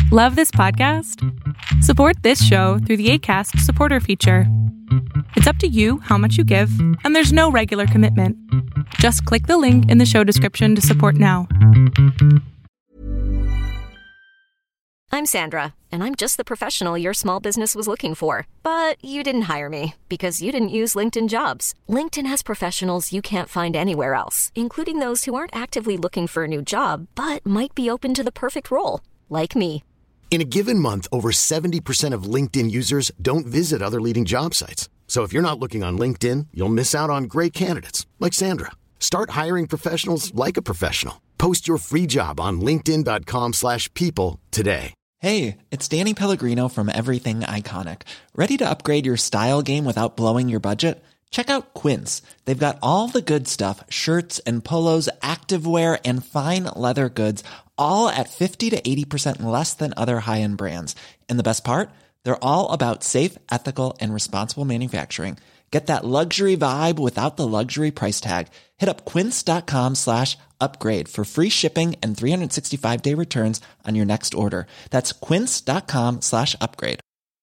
Love this podcast? Support this show through the Acast supporter feature. It's up to you how much you give, and there's no regular commitment. Just click the link in the show description to support now. I'm Sandra, and I'm just the professional your small business was looking for. But you didn't hire me because you didn't use LinkedIn Jobs. LinkedIn has professionals you can't find anywhere else, including those who aren't actively looking for a new job, but might be open to the perfect role, like me. In a given month, over 70% of LinkedIn users don't visit other leading job sites. So if you're not looking on LinkedIn, you'll miss out on great candidates like Sandra. Start hiring professionals like a professional. Post your free job on linkedin.com/people today. Hey, it's Danny Pellegrino from Everything Iconic. Ready to upgrade your style game without blowing your budget? Check out Quince. They've got all the good stuff, shirts and polos, activewear, and fine leather goods, all at 50 to 80% less than other high-end brands. And the best part? They're all about safe, ethical, and responsible manufacturing. Get that luxury vibe without the luxury price tag. Hit up quince.com/upgrade for free shipping and 365-day returns on your next order. That's quince.com/upgrade.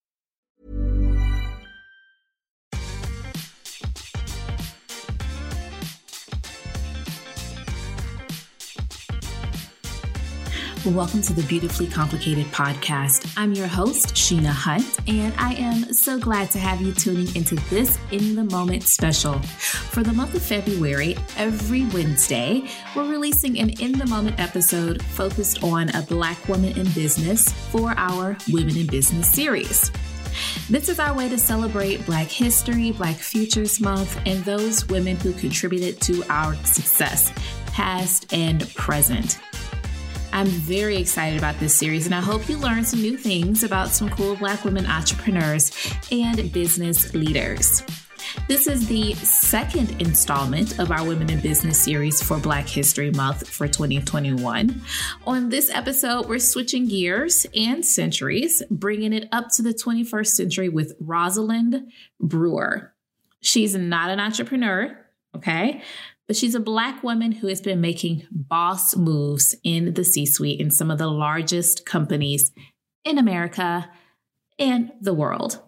Welcome to the Beautifully Complicated podcast. I'm your host, Sheena Hunt, and I am so glad to have you tuning into this In the Moment special. For the month of February, every Wednesday, we're releasing an In the Moment episode focused on a Black woman in business for our Women in Business series. This is our way to celebrate Black History, Black Futures Month, and those women who contributed to our success, past and present. I'm very excited about this series, and I hope you learn some new things about some cool Black women entrepreneurs and business leaders. This is the second installment of our Women in Business series for Black History Month for 2021. On this episode, we're switching gears and centuries, bringing it up to the 21st century with Rosalind Brewer. She's not an entrepreneur, okay? But she's a Black woman who has been making boss moves in the C-suite in some of the largest companies in America and the world.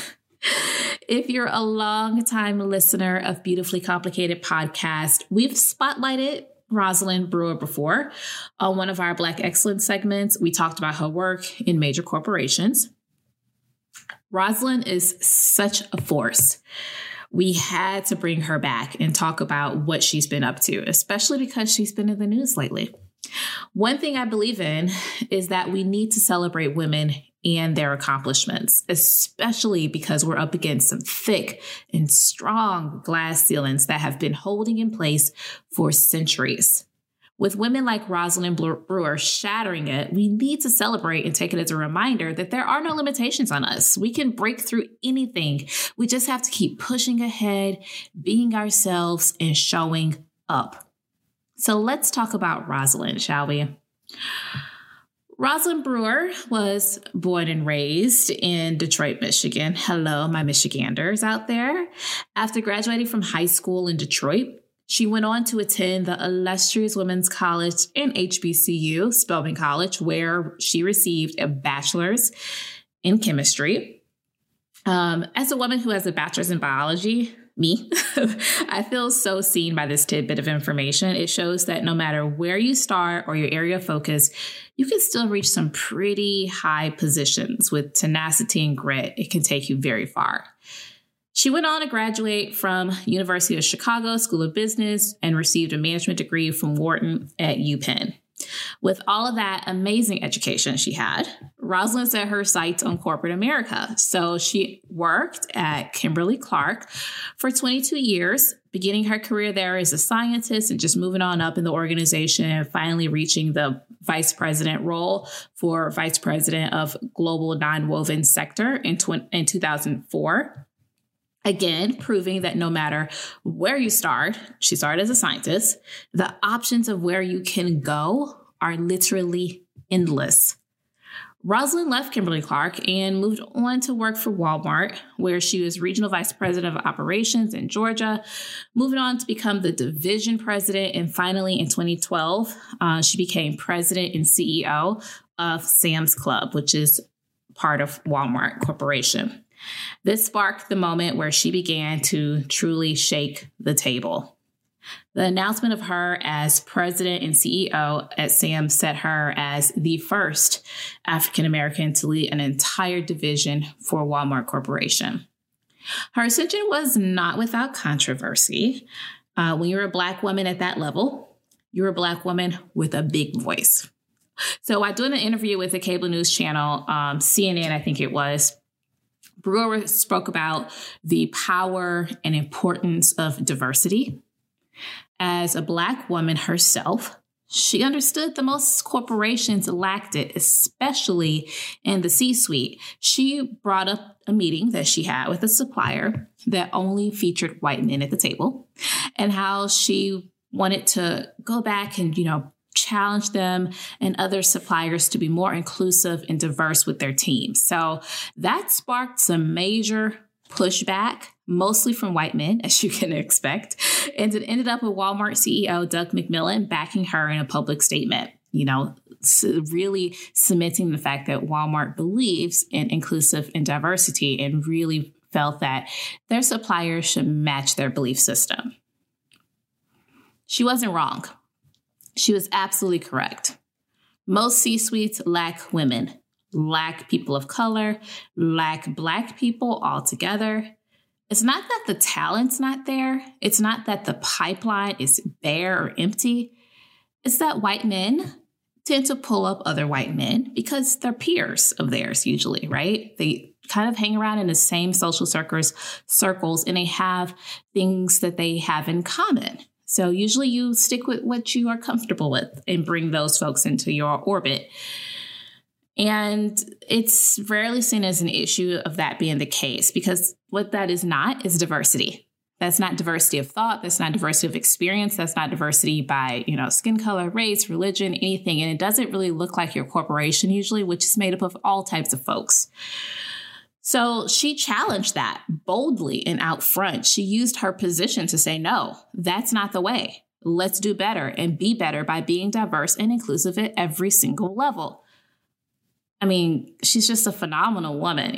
If you're a long-time listener of Beautifully Complicated podcast, we've spotlighted Rosalind Brewer before. On one of our Black Excellence segments, we talked about her work in major corporations. Rosalind is such a force. We had to bring her back and talk about what she's been up to, especially because she's been in the news lately. One thing I believe in is that we need to celebrate women and their accomplishments, especially because we're up against some thick and strong glass ceilings that have been holding in place for centuries. With women like Rosalind Brewer shattering it, we need to celebrate and take it as a reminder that there are no limitations on us. We can break through anything. We just have to keep pushing ahead, being ourselves, and showing up. So let's talk about Rosalind, shall we? Rosalind Brewer was born and raised in Detroit, Michigan. Hello, my Michiganders out there. After graduating from high school in Detroit, she went on to attend the illustrious Women's College and HBCU, Spelman College, where she received a bachelor's in chemistry. As a woman who has a bachelor's in biology, me, I feel so seen by this tidbit of information. It shows that no matter where you start or your area of focus, you can still reach some pretty high positions with tenacity and grit. It can take you very far. She went on to graduate from University of Chicago School of Business and received a management degree from Wharton at UPenn. With all of that amazing education she had, Rosalind set her sights on corporate America. So she worked at Kimberly-Clark for 22 years, beginning her career there as a scientist and just moving on up in the organization and finally reaching the vice president role for vice president of global nonwoven sector in 2004. Again, proving that no matter where you start, she started as a scientist, the options of where you can go are literally endless. Rosalind left Kimberly-Clark and moved on to work for Walmart, where she was regional vice president of operations in Georgia, moving on to become the division president. And finally, in 2012, she became president and CEO of Sam's Club, which is part of Walmart Corporation. This sparked the moment where she began to truly shake the table. The announcement of her as president and CEO at Sam's set her as the first African-American to lead an entire division for Walmart Corporation. Her ascension was not without controversy. When you're a Black woman at that level, you're a Black woman with a big voice. So while doing an interview with the cable news channel, CNN, I think it was, Brewer spoke about the power and importance of diversity. As a Black woman herself, she understood that most corporations lacked it, especially in the C-suite. She brought up a meeting that she had with a supplier that only featured white men at the table, and how she wanted to go back and, challenge them and other suppliers to be more inclusive and diverse with their teams. So that sparked some major pushback, mostly from white men, as you can expect. And it ended up with Walmart CEO Doug McMillon backing her in a public statement, really cementing the fact that Walmart believes in inclusive and diversity and really felt that their suppliers should match their belief system. She wasn't wrong. She was absolutely correct. Most C-suites lack women, lack people of color, lack Black people altogether. It's not that the talent's not there. It's not that the pipeline is bare or empty. It's that white men tend to pull up other white men because they're peers of theirs usually, right? They kind of hang around in the same social circles, and they have things that they have in common. So usually you stick with what you are comfortable with and bring those folks into your orbit. And it's rarely seen as an issue of that being the case, because what that is not is diversity. That's not diversity of thought. That's not diversity of experience. That's not diversity by, skin color, race, religion, anything. And it doesn't really look like your corporation usually, which is made up of all types of folks. So she challenged that boldly and out front. She used her position to say, no, that's not the way. Let's do better and be better by being diverse and inclusive at every single level. I mean, she's just a phenomenal woman,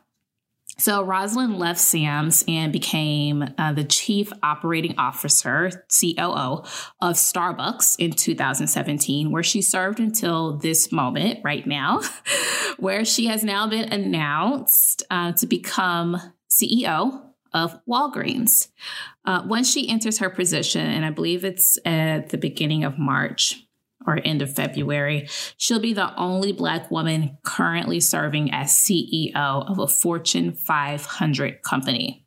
So Rosalind left Sam's and became the Chief Operating Officer, COO, of Starbucks in 2017, where she served until this moment right now, where she has now been announced to become CEO of Walgreens. Once she enters her position, and I believe it's at the beginning of March or end of February, she'll be the only Black woman currently serving as CEO of a Fortune 500 company.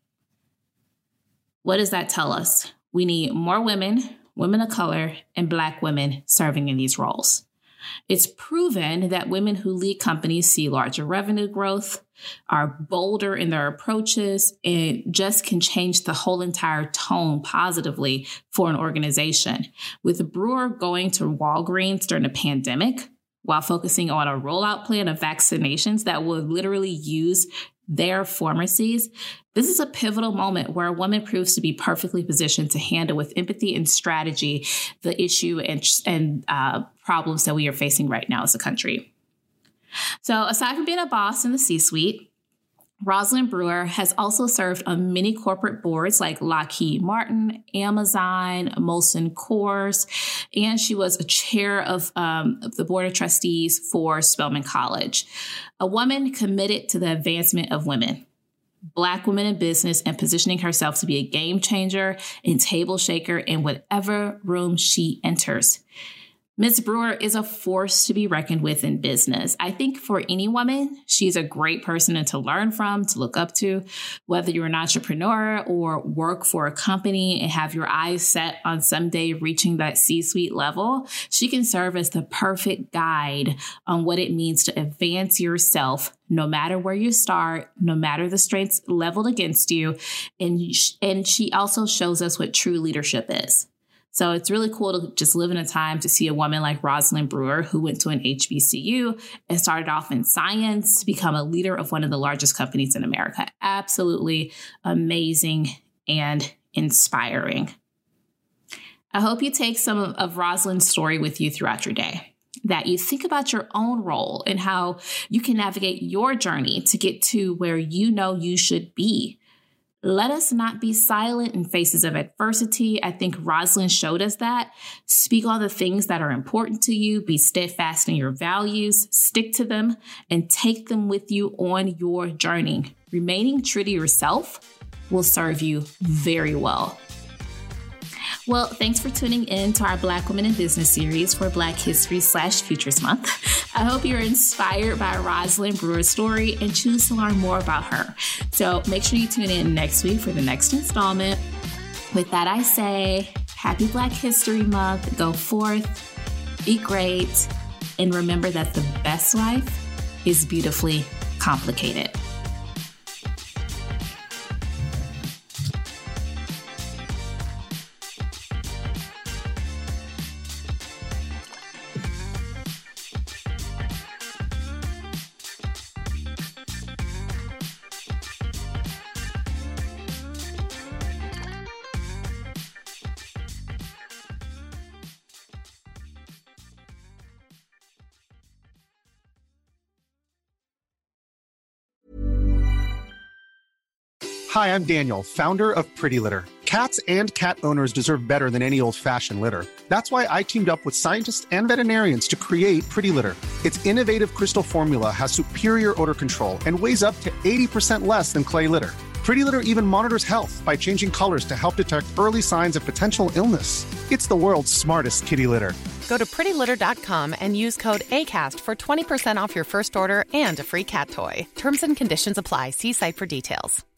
What does that tell us? We need more women of color, and Black women serving in these roles. It's proven that women who lead companies see larger revenue growth, are bolder in their approaches, and just can change the whole entire tone positively for an organization. With Brewer going to Walgreens during the pandemic while focusing on a rollout plan of vaccinations that will literally use their pharmacies, this is a pivotal moment where a woman proves to be perfectly positioned to handle with empathy and strategy the issue and problems that we are facing right now as a country. So aside from being a boss in the C-suite, Rosalind Brewer has also served on many corporate boards like Lockheed Martin, Amazon, Molson Coors, and she was a chair of the board of trustees for Spelman College. A woman committed to the advancement of women, Black women in business, and positioning herself to be a game changer and table shaker in whatever room she enters. Ms. Brewer is a force to be reckoned with in business. I think for any woman, she's a great person to learn from, to look up to, whether you're an entrepreneur or work for a company and have your eyes set on someday reaching that C-suite level. She can serve as the perfect guide on what it means to advance yourself, no matter where you start, no matter the strengths leveled against you. And she also shows us what true leadership is. So it's really cool to just live in a time to see a woman like Rosalind Brewer, who went to an HBCU and started off in science, to become a leader of one of the largest companies in America. Absolutely amazing and inspiring. I hope you take some of Rosalind's story with you throughout your day. that you think about your own role and how you can navigate your journey to get to where you know you should be. Let us not be silent in faces of adversity. I think Rosalind showed us that. Speak all the things that are important to you. Be steadfast in your values. Stick to them and take them with you on your journey. Remaining true to yourself will serve you very well. Well, thanks for tuning in to our Black Women in Business series for Black History/Futures Month. I hope you're inspired by Rosalind Brewer's story and choose to learn more about her. So make sure you tune in next week for the next installment. With that, I say, happy Black History Month. Go forth, be great, and remember that the best life is beautifully complicated. Hi, I'm Daniel, founder of Pretty Litter. Cats and cat owners deserve better than any old-fashioned litter. That's why I teamed up with scientists and veterinarians to create Pretty Litter. Its innovative crystal formula has superior odor control and weighs up to 80% less than clay litter. Pretty Litter even monitors health by changing colors to help detect early signs of potential illness. It's the world's smartest kitty litter. Go to prettylitter.com and use code ACAST for 20% off your first order and a free cat toy. Terms and conditions apply. See site for details.